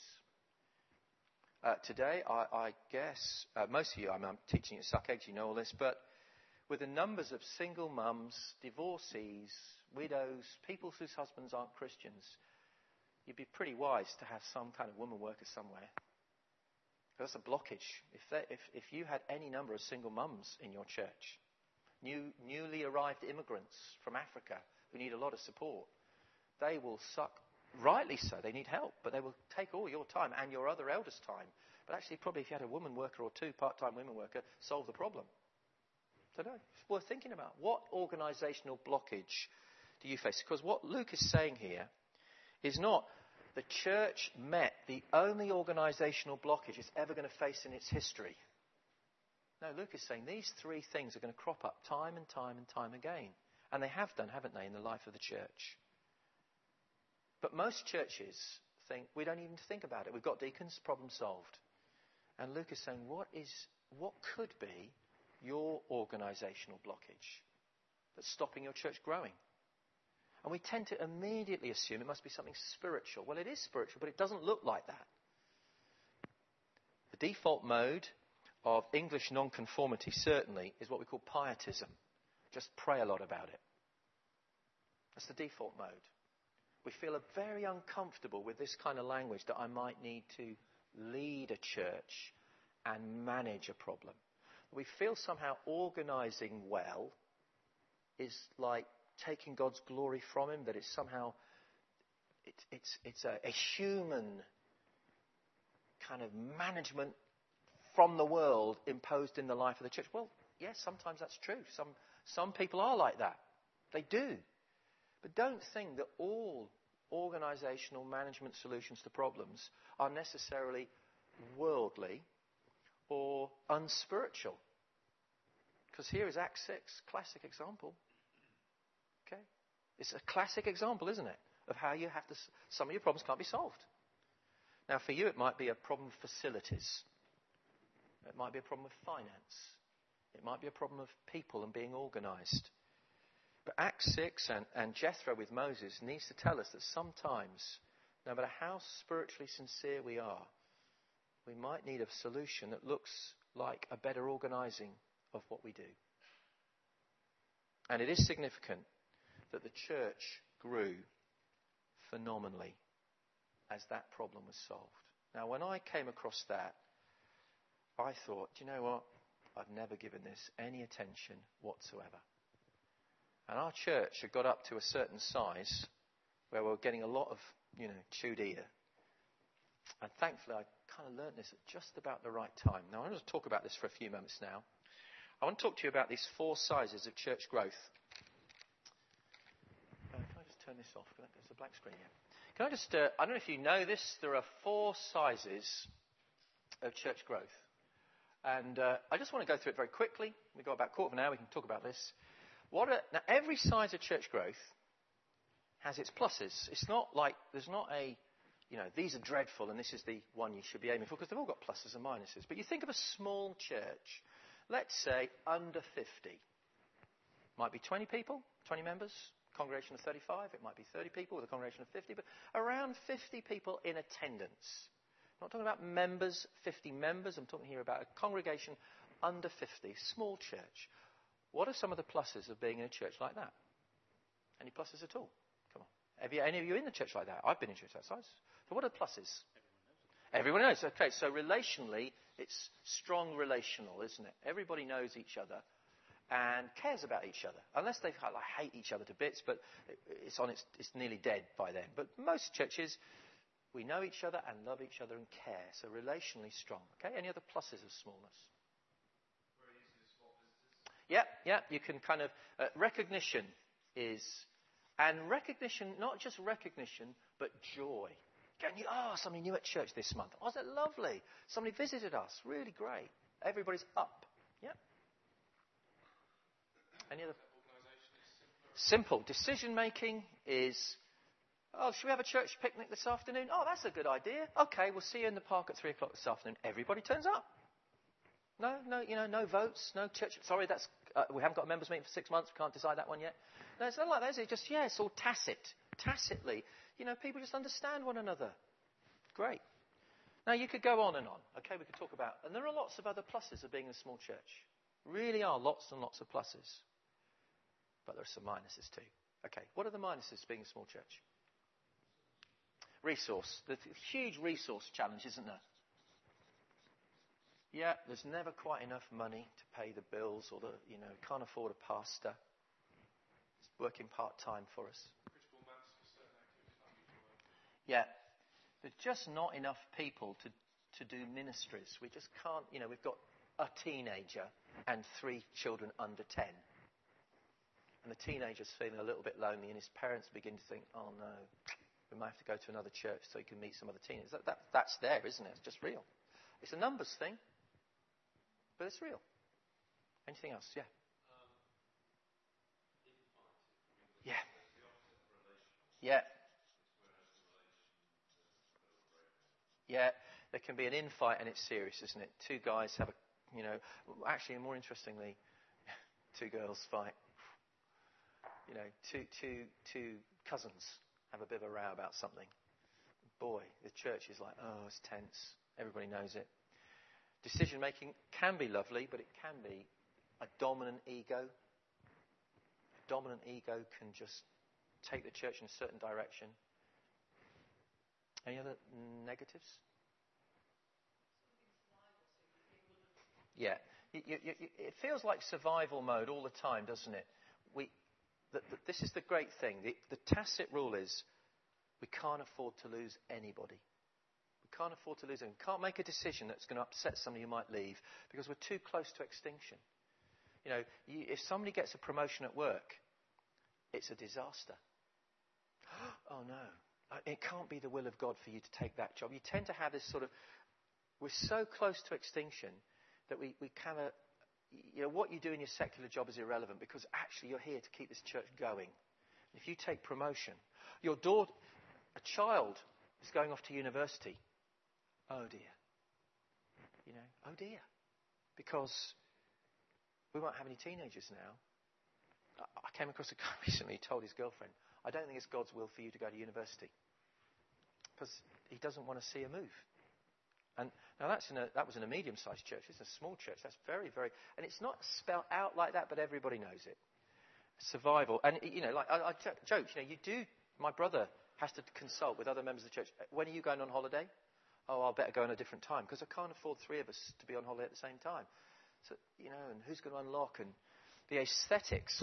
Today, I guess, most of you, I'm teaching at Suck Eggs, you know all this, but with the numbers of single mums, divorcees, widows, people whose husbands aren't Christians, you'd be pretty wise to have some kind of woman worker somewhere. That's a blockage. If you had any number of single mums in your church, newly arrived immigrants from Africa who need a lot of support, they will suck, rightly so, they need help, but they will take all your time and your other elders' time. But actually, probably if you had a woman worker or two, part-time women worker, solve the problem. So no, it's worth thinking about. What organisational blockage do you face? Because what Luke is saying here is not the church met the only organisational blockage it's ever going to face in its history. No, Luke is saying these three things are going to crop up time and time and time again. And they have done, haven't they, in the life of the church. But most churches think, we don't even think about it. We've got deacons, problem solved. And Luke is saying, what could be your organisational blockage that's stopping your church growing? And we tend to immediately assume it must be something spiritual. Well, it is spiritual, but it doesn't look like that. The default mode of English nonconformity, certainly, is what we call pietism. Just pray a lot about it. That's the default mode. We feel very uncomfortable with this kind of language that I might need to lead a church and manage a problem. We feel somehow organising well is like taking God's glory from him, that it's somehow it's a human kind of management from the world imposed in the life of the church. Well, yes, sometimes that's true. Some people are like that. They do. But don't think that all organisational management solutions to problems are necessarily worldly or unspiritual. Because here is Acts 6, classic example. Okay? It's a classic example, isn't it, of how you have to, some of your problems can't be solved. Now, for you, it might be a problem of facilities. It might be a problem of finance. It might be a problem of people and being organised. But Acts 6 and Jethro with Moses needs to tell us that sometimes, no matter how spiritually sincere we are, we might need a solution that looks like a better organising of what we do. And it is significant that the church grew phenomenally as that problem was solved. Now, when I came across that, I thought, do you know what? I've never given this any attention whatsoever. And our church had got up to a certain size where we were getting a lot of, chewed ear. And thankfully, I kind of learnt this at just about the right time. Now, I'm going to talk about this for a few moments now. I want to talk to you about these 4 sizes of church growth. Can I just turn this off? There's a black screen here. Can I just, I don't know if you know this, there are 4 sizes of church growth. And I just want to go through it very quickly. We've got about a quarter of an hour, we can talk about this. Now, every size of church growth has its pluses. It's not like, there's not a, these are dreadful and this is the one you should be aiming for, because they've all got pluses and minuses. But you think of a small church, let's say under 50. Might be 20 people, 20 members, congregation of 35. It might be 30 people with a congregation of 50, but around 50 people in attendance. I'm not talking about members, 50 members. I'm talking here about a congregation under 50, small church. What are some of the pluses of being in a church like that? Any pluses at all? Come on. Have any of you in the church like that? I've been in church that size. So what are the pluses? Everyone knows. Okay, so relationally, it's strong relational, isn't it? Everybody knows each other and cares about each other. Unless they hate each other to bits, but it's nearly dead by then. But most churches, we know each other and love each other and care. So relationally strong. Okay, any other pluses of smallness? Yeah, you can kind of, recognition is, and recognition, not just recognition, but joy. Somebody new at church this month. Oh, is that lovely? Somebody visited us. Really great. Everybody's up. Yeah. Any other? Simple. Decision making is, should we have a church picnic this afternoon? Oh, that's a good idea. Okay, we'll see you in the park at 3 o'clock this afternoon. Everybody turns up. No votes, no church. Sorry, we haven't got a members meeting for 6 months. We can't decide that one yet. No, it's not like that. It's just, it's all tacitly. People just understand one another. Great. Now, you could go on and on. Okay, we could talk about, and there are lots of other pluses of being in a small church. Really are lots and lots of pluses. But there are some minuses too. Okay, what are the minuses of being a small church? Resource. There's a huge resource challenge, isn't there? Yeah, there's never quite enough money to pay the bills, or can't afford a pastor. It's working part-time for us. Yeah, there's just not enough people to do ministries. We just can't, we've got a teenager and 3 children under 10. And the teenager's feeling a little bit lonely, and his parents begin to think, oh no, we might have to go to another church so he can meet some other teenagers. That's there, isn't it? It's just real. It's a numbers thing. But it's real. Anything else? Yeah. Yeah. Yeah. There can be an infight and it's serious, isn't it? 2 guys have actually, and more interestingly, 2 girls fight. Two cousins have a bit of a row about something. Boy, the church is like, it's tense. Everybody knows it. Decision making can be lovely, but it can be a dominant ego. A dominant ego can just take the church in a certain direction. Any other negatives? Yeah. It feels like survival mode all the time, doesn't it? This is the great thing. The tacit rule is we can't afford to lose anybody. We can't afford to lose them. We can't make a decision that's going to upset somebody who might leave because we're too close to extinction. If somebody gets a promotion at work, it's a disaster. Oh no, it can't be the will of God for you to take that job. You tend to have this sort of, we're so close to extinction that we kind of, what you do in your secular job is irrelevant because actually you're here to keep this church going. If you take promotion, your daughter, a child is going off to university. Oh dear. Oh dear. Because we won't have any teenagers now. I came across a guy recently who told his girlfriend, I don't think it's God's will for you to go to university. Because he doesn't want to see her move. And now that was in a medium-sized church. It's a small church. That's very, very... And it's not spelled out like that, but everybody knows it. Survival. And, I joke, my brother has to consult with other members of the church. When are you going on holiday? Oh, I'll better go on a different time because I can't afford 3 of us to be on holiday at the same time. So, and who's going to unlock? And the aesthetics.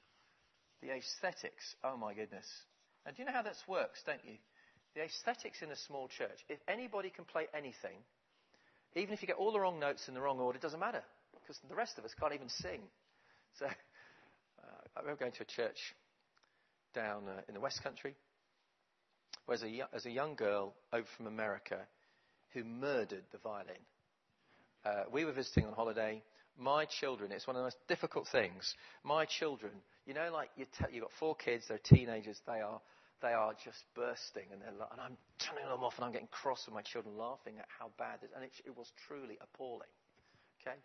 Oh my goodness. And do you know how this works, don't you? The aesthetics in a small church, if anybody can play anything, even if you get all the wrong notes in the wrong order, it doesn't matter. because the rest of us can't even sing. So I remember going to a church down in the West Country, where there's a young girl over from America who murdered the violin. We were visiting on holiday. My children, it's one of the most difficult things. My children, you know, like you've got 4 kids, they're teenagers, they are just bursting, and I'm turning them off, and I'm getting cross with my children, laughing at how bad it is, and it was truly appalling. Okay,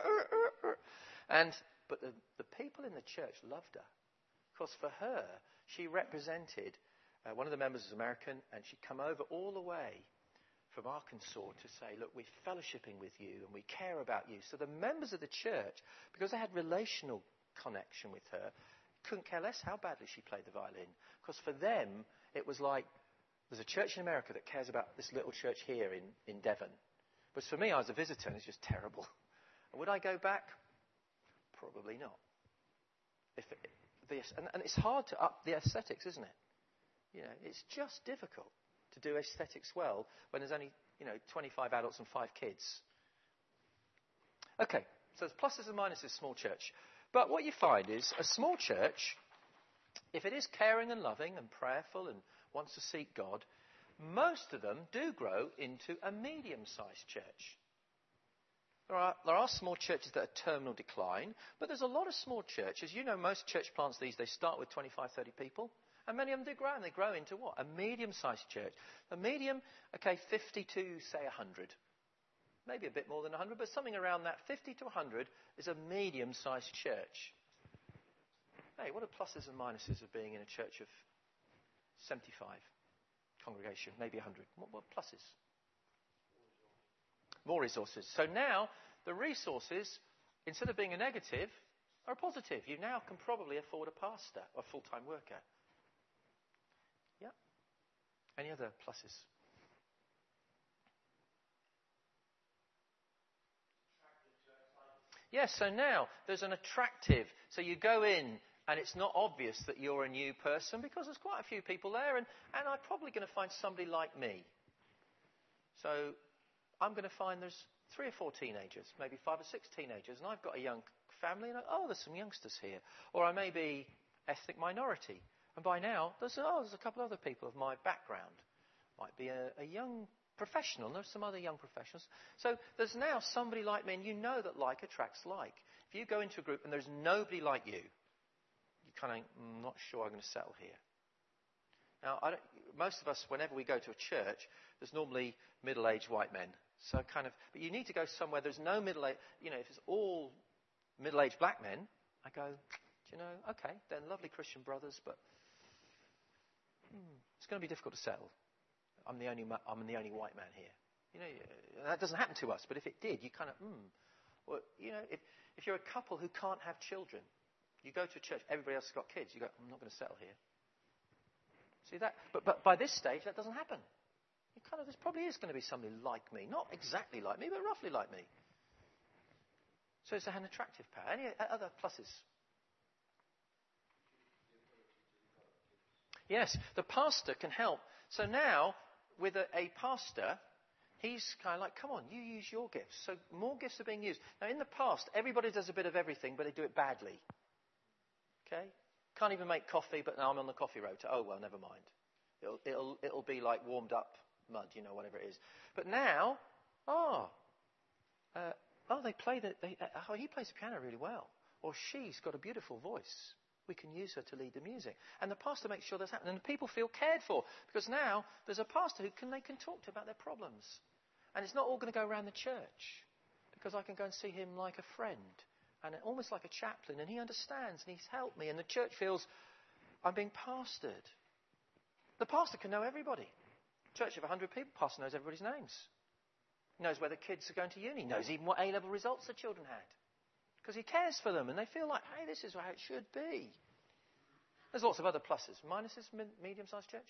but the people in the church loved her, because for her, she represented one of the members was American, and she'd come over all the way from Arkansas to say, look, we're fellowshipping with you and we care about you. So the members of the church, because they had relational connection with her, couldn't care less how badly she played the violin. Because for them, it was like, there's a church in America that cares about this little church here in Devon. But for me, I was a visitor, and it's just terrible. And would I go back? Probably not. And it's hard to up the aesthetics, isn't it? You know, it's just difficult to do aesthetics well when there's only, 25 adults and 5 kids. Okay, so there's pluses and minuses, small church. But what you find is a small church, if it is caring and loving and prayerful and wants to seek God, most of them do grow into a medium-sized church. There are small churches that are terminal decline, but there's a lot of small churches. You know, most church plants these days start with 25, 30 people. And many of them do grow, and they grow into what? A medium-sized church. A medium, 50 to, say, 100. Maybe a bit more than 100, but something around that. 50 to 100 is a medium-sized church. Hey, what are pluses and minuses of being in a church of 75 congregation, maybe 100? What pluses? More resources. So now, the resources, instead of being a negative, are a positive. You now can probably afford a pastor or a full-time worker. Yeah. Any other pluses? Yes, so now there's an attractive. So you go in and it's not obvious that you're a new person because there's quite a few people there, and I'm probably going to find somebody like me. So I'm going to find there's 3 or 4 teenagers, maybe 5 or 6 teenagers, and I've got a young family, and there's some youngsters here. Or I may be ethnic minority. And by now, there's a couple other people of my background. Might be a young professional. And there's some other young professionals. So there's now somebody like me, and you know that like attracts like. If you go into a group and there's nobody like you, you kind of think, I'm not sure I'm going to settle here. Now, most of us, whenever we go to a church, there's normally middle-aged white men. So but you need to go somewhere there's no middle-aged, if it's all middle-aged black men, I go, okay, they're lovely Christian brothers, but it's going to be difficult to settle. I'm the only white man here. That doesn't happen to us, but if it did, you kind of, Well, if you're a couple who can't have children, you go to a church, everybody else has got kids, you go, I'm not going to settle here. See that? But by this stage, that doesn't happen. This probably is going to be somebody like me. Not exactly like me, but roughly like me. So it's an attractive power. Any other pluses? Yes, the pastor can help. So now, with a pastor, he's kind of like, come on, you use your gifts. So more gifts are being used. Now, in the past, everybody does a bit of everything, but they do it badly. Okay? Can't even make coffee, but now I'm on the coffee rotor. Oh, well, never mind. It'll be like warmed up mud, whatever it is. But now, he plays the piano really well. Or she's got a beautiful voice. We can use her to lead the music. And the pastor makes sure that's happening. And the people feel cared for. Because now there's a pastor they can talk to about their problems. And it's not all going to go around the church. Because I can go and see him like a friend. And almost like a chaplain. And he understands and he's helped me. And the church feels I'm being pastored. The pastor can know everybody. Church of 100 people, pastor knows everybody's names. Knows where the kids are going to uni. Knows even what A-level results the children had. Because he cares for them and they feel like, hey, this is how it should be. There's lots of other pluses. Minuses, medium-sized church?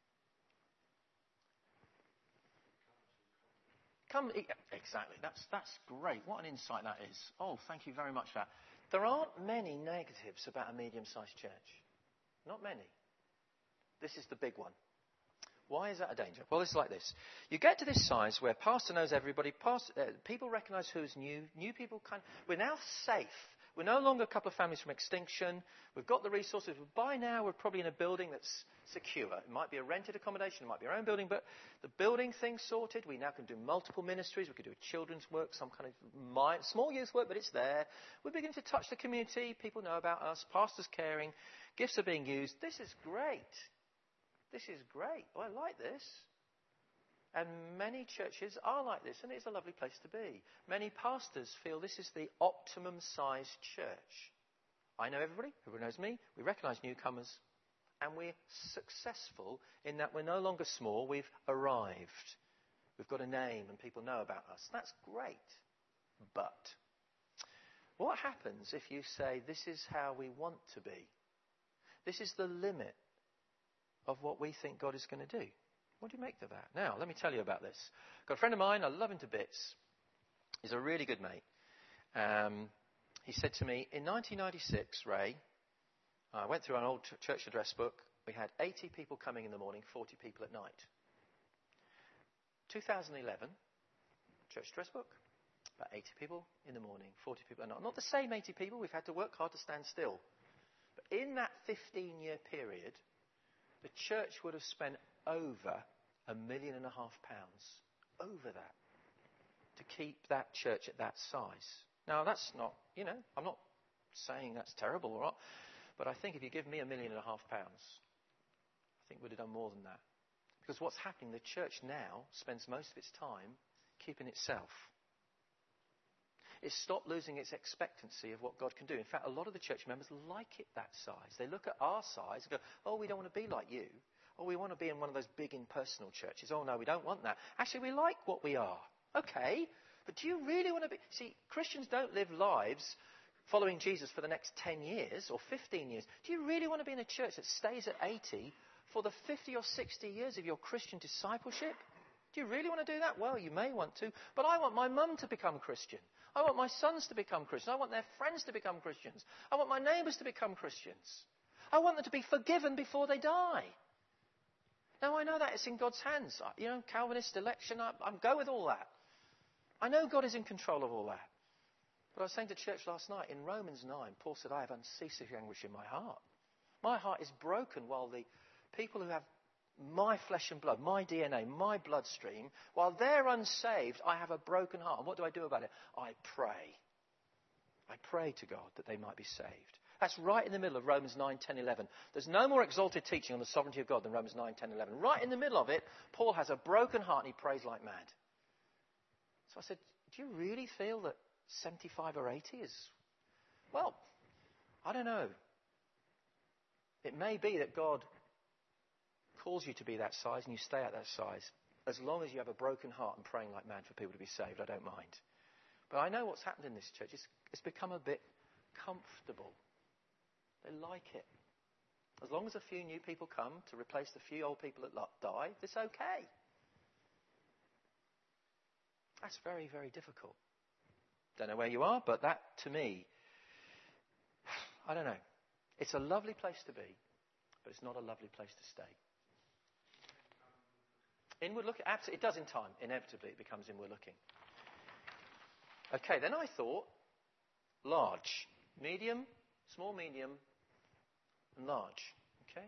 Exactly. That's great. What an insight that is. Oh, thank you very much for that. There aren't many negatives about a medium-sized church. Not many. This is the big one. Why is that a danger? Well, it's like this. You get to this size where pastor knows everybody, people recognise who's new people we're now safe. We're no longer a couple of families from extinction. We've got the resources. By now, we're probably in a building that's secure. It might be a rented accommodation. It might be our own building. But the building thing's sorted. We now can do multiple ministries. We can do children's work, some kind of small youth work, but it's there. We're beginning to touch the community. People know about us. Pastors caring. Gifts are being used. This is great. This is great. Oh, I like this. And many churches are like this, and it's a lovely place to be. Many pastors feel this is the optimum sized church. I know everybody knows me. We recognise newcomers, and we're successful in that we're no longer small. We've arrived. We've got a name, and people know about us. That's great. But what happens if you say, this is how we want to be? This is the limit of what we think God is going to do. What do you make of that? Now, let me tell you about this. Got a friend of mine, I love him to bits. He's a really good mate. He said to me, in 1996, Ray, I went through an old church address book. We had 80 people coming in the morning, 40 people at night. 2011, church address book, about 80 people in the morning, 40 people at night. Not the same 80 people. We've had to work hard to stand still. But in that 15-year period, the church would have spent over £1.5 million over that to keep that church at that size. Now, that's not, I'm not saying that's terrible or not, but I think if you give me £1.5 million, I think we'd have done more than that. Because what's happening, the church now spends most of its time keeping itself. It's stopped losing its expectancy of what God can do. In fact, a lot of the church members like it that size. They look at our size and go, oh, we don't want to be like you. Oh, we want to be in one of those big impersonal churches. Oh, no, we don't want that. Actually, we like what we are. Okay, but do you really want to be... See, Christians don't live lives following Jesus for the next 10 years or 15 years. Do you really want to be in a church that stays at 80 for the 50 or 60 years of your Christian discipleship? Do you really want to do that? Well, you may want to, but I want my mum to become Christian. I want my sons to become Christians. I want their friends to become Christians. I want my neighbours to become Christians. I want them to be forgiven before they die. Now, I know that it's in God's hands. Calvinist election, I'm go with all that. I know God is in control of all that. But I was saying to church last night, in Romans 9, Paul said, I have unceasing anguish in my heart. My heart is broken while the people who have my flesh and blood, my DNA, my bloodstream, while they're unsaved, I have a broken heart. And what do I do about it? I pray. I pray to God that they might be saved. That's right in the middle of Romans 9, 10, 11. There's no more exalted teaching on the sovereignty of God than Romans 9, 10, 11. Right in the middle of it, Paul has a broken heart and he prays like mad. So I said, do you really feel that 75 or 80 is... Well, I don't know. It may be that God calls you to be that size and you stay at that size. As long as you have a broken heart and praying like mad for people to be saved, I don't mind. But I know what's happened in this church. It's become a bit comfortable. They like it. As long as a few new people come to replace the few old people that die, it's okay. That's very, very difficult. Don't know where you are, but that, to me, I don't know. It's a lovely place to be, but it's not a lovely place to stay. Inward looking, absolutely, it does in time. Inevitably, it becomes inward looking. Okay, then I thought large, medium, small, medium, and large. Okay?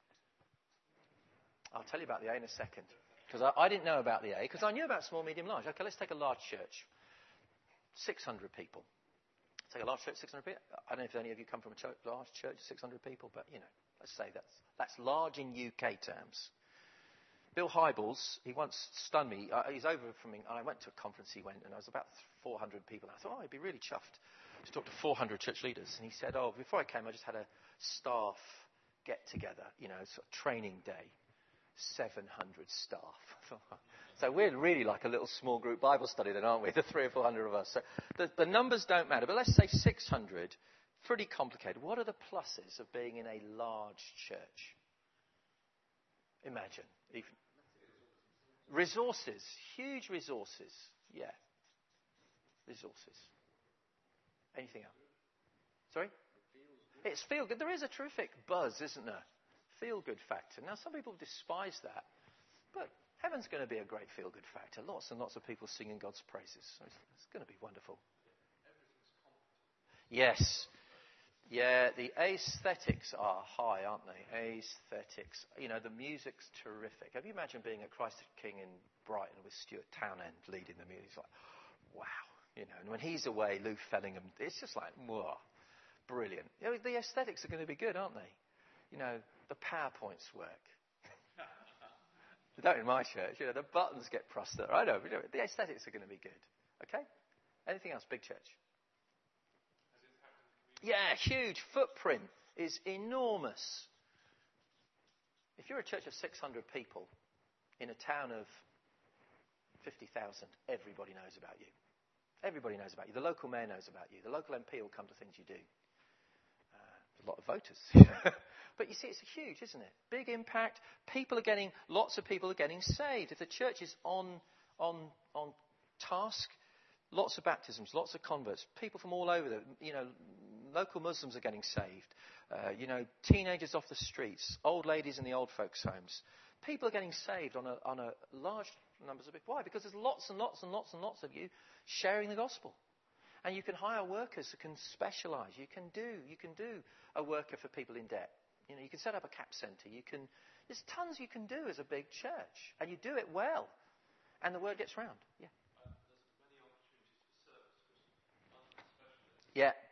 I'll tell you about the A in a second. Because I didn't know about the A, because I knew about small, medium, large. Okay, let's take a large church. 600 people. Take a large church, 600 people. I don't know if any of you come from a large church, 600 people, but, let's say that's large in UK terms. Bill Hybels, he once stunned me. He's over from me. I went to a conference he went, and there was about 400 people. And I thought, he'd be really chuffed to talk to 400 church leaders. And he said, before I came, I just had a staff get-together, sort of training day. 700 staff. So we're really like a little small group Bible study then, aren't we? The 300 or 400 of us. So the numbers don't matter. But let's say 600, pretty complicated. What are the pluses of being in a large church? Imagine. Even resources. Huge resources. Yeah. Resources. Anything else? Sorry? It's feel-good. There is a terrific buzz, isn't there? Feel-good factor. Now, some people despise that. But heaven's going to be a great feel-good factor. Lots and lots of people singing God's praises. So it's going to be wonderful. Yes. Yeah, the aesthetics are high, aren't they? Aesthetics. You know, the music's terrific. Have you imagined being at Christ the King in Brighton with Stuart Townend leading the music? It's like, wow. You know, and when he's away, Lou Fellingham, it's just like, whoa, brilliant. You know, the aesthetics are going to be good, aren't they? You know, the PowerPoints work. They don't in my church. You know, the buttons get pressed there. I know, but the aesthetics are going to be good. Okay? Anything else? Big church. Yeah, huge. Footprint is enormous. If you're a church of 600 people in a town of 50,000, everybody knows about you. Everybody knows about you. The local mayor knows about you. The local MP will come to things you do. A lot of voters. But you see, it's huge, isn't it? Big impact. Lots of people are getting saved. If the church is on task, lots of baptisms, lots of converts, people from all over, local Muslims are getting saved. Teenagers off the streets, old ladies in the old folks' homes. People are getting saved on a large numbers of people. Why? Because there's lots and lots and lots and lots of you sharing the gospel. And you can hire workers who can specialise. You can do a worker for people in debt. You know, you can set up a CAP centre. There's tons you can do as a big church, and you do it well, and the word gets round. Yeah. There's many opportunities for service.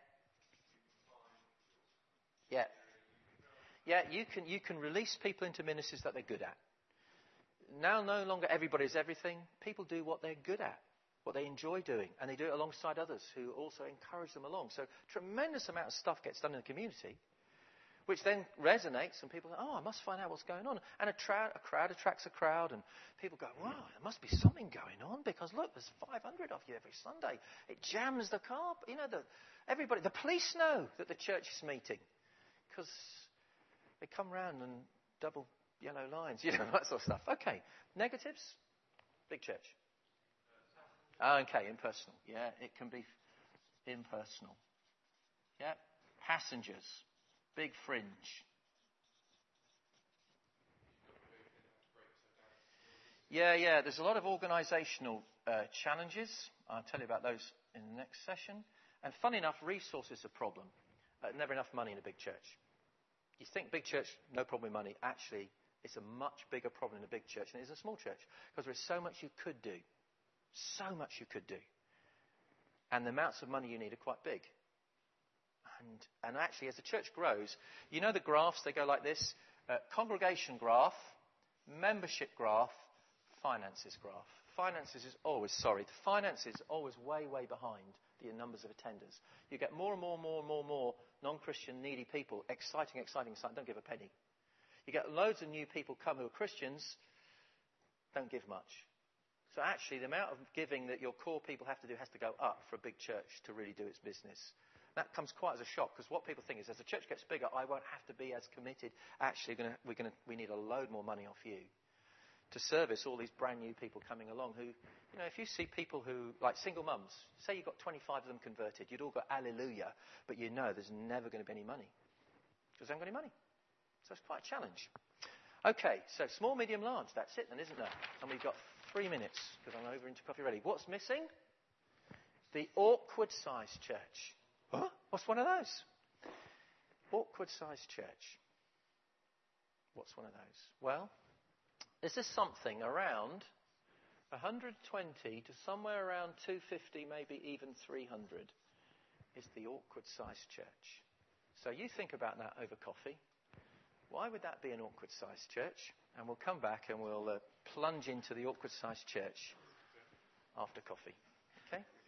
Yeah. Yeah. Yeah. You can release people into ministries that they're good at. Now, no longer everybody's everything. People do what they're good at, what they enjoy doing, and they do it alongside others who also encourage them along. So, tremendous amount of stuff gets done in the community, which then resonates, and people go, oh, I must find out what's going on. And a crowd attracts a crowd, and people go, wow, there must be something going on, because look, there's 500 of you every Sunday. It jams the car. You know, the police know that the church is meeting, because they come round and double yellow lines, you know, that sort of stuff. Okay, negatives? Big church. Okay, impersonal. Yeah, it can be impersonal. Yeah, passengers. Big fringe. Yeah. There's a lot of organisational challenges. I'll tell you about those in the next session. And funny enough, resource is a problem. Never enough money in a big church. You think big church, no problem with money. Actually, it's a much bigger problem in a big church than it is a small church. Because there's so much you could do. So much you could do. And the amounts of money you need are quite big. And actually, as the church grows, you know the graphs, they go like this. Congregation graph, membership graph, finances graph. Finances is always way, way behind the numbers of attenders. You get more and more non-Christian needy people, exciting, don't give a penny. You get loads of new people come who are Christians, don't give much. So actually, the amount of giving that your core people have to do has to go up for a big church to really do its business. That comes quite as a shock, because what people think is, as the church gets bigger, I won't have to be as committed. Actually, we need a load more money off you to service all these brand new people coming along who, you know, if you see people who, like single mums, say you've got 25 of them converted, you'd all go, hallelujah, but you know there's never going to be any money, because they haven't got any money. So it's quite a challenge. Okay, so small, medium, large, that's it then, isn't there? And we've got 3 minutes, because I'm over into coffee ready. What's missing? The awkward-sized church. Huh? What's one of those? Awkward-sized church. What's one of those? Well, this is something around 120 to somewhere around 250, maybe even 300 is the awkward-sized church. So you think about that over coffee. Why would that be an awkward-sized church? And we'll come back and we'll plunge into the awkward-sized church after coffee. Okay?